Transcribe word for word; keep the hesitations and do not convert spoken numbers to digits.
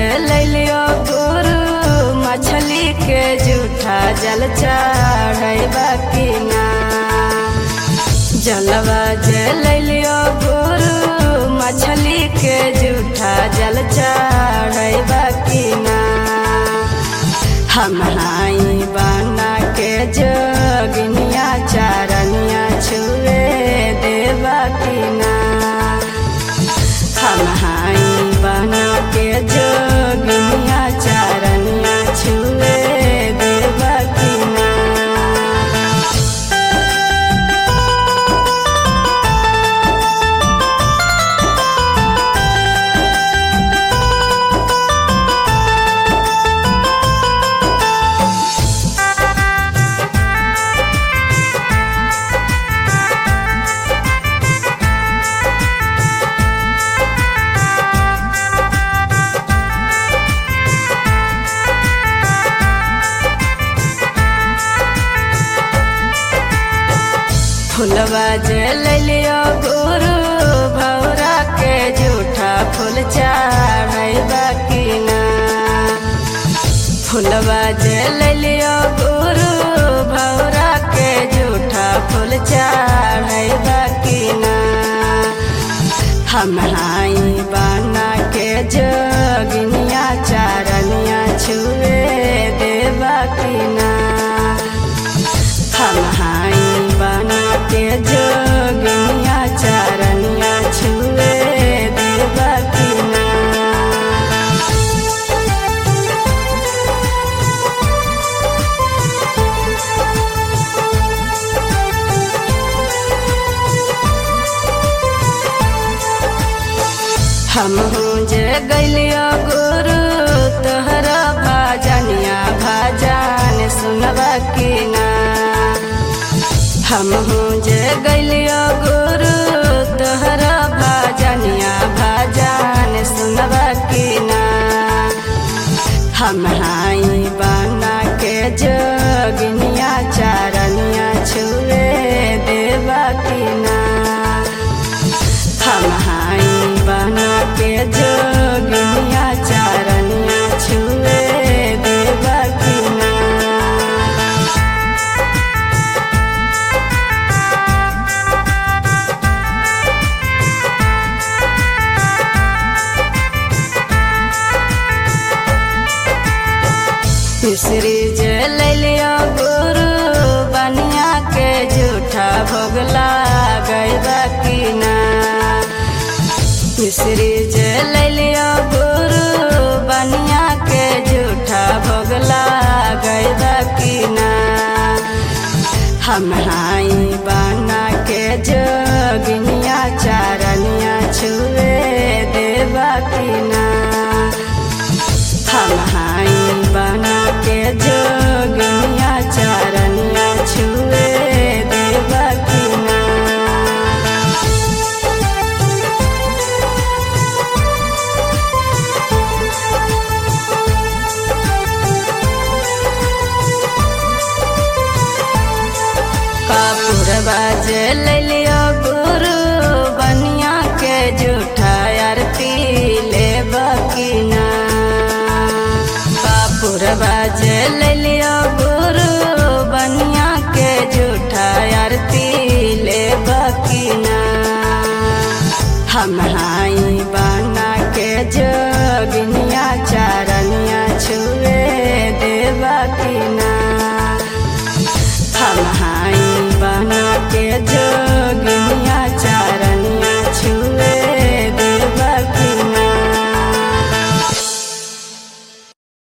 लैलियो गुरु मछली के जूठा जल चढ़ैबा कि ना। जलवा जे लैलियो गुरु मछली के जूठा जल चढ़ैबा कि ना। हम हाई बना के जोगिनिया चारनिया छुए देबा कि ना। हम हाई बना के जोगिनिया चारनिया छुए देबा कि ना। फुलवा जे लैलियो गुरु भौरा के जूठा फूल चढ़ैबा कि ना। फुलवा जे लैलियो गुरु भौरा के जूठा फूल चढ़ैबा कि ना। हम हाई बना के जोगिनिया चारनिया छुए देबा कि ना। हम हाई बना के जोगिनिया चारनिया छुए देबा कि ना। हमहू जे गैलियो गुरु तोहरा भजनिया भजन सुनबा कि ना। हमहू जे गैलियो गुरु तोहरा भजनिया भजन सुनबा कि ना। हम हाई बना के जोगिनिया चारनिया छुए देबा कि ना। हम हाई बना के जोगिनिया चारनिया छुए देबा कि ना। मिश्री जे लैलियो गुरु बनिया के जूठा भोग लागैबा कि ना। मिश्री जे लैलियो गुरु बनिया के जूठा भोग लागैबा कि ना। हम हाई बना के जोगिनिया चारनिया छुए देबा कि ना। हम हाई बना के जोगिनिया चारनिया छुए देबा कि ना। कपूरवा जे लैलियो गुरु बनिया के जूठा आरती लेबा कि ना। कपूरवा जे लैलियो गुरु बनिया के जूठा आरती लेबा कि ना। हम हाई बना के जोगिनिया चारनिया छुए देबा कि ना। हम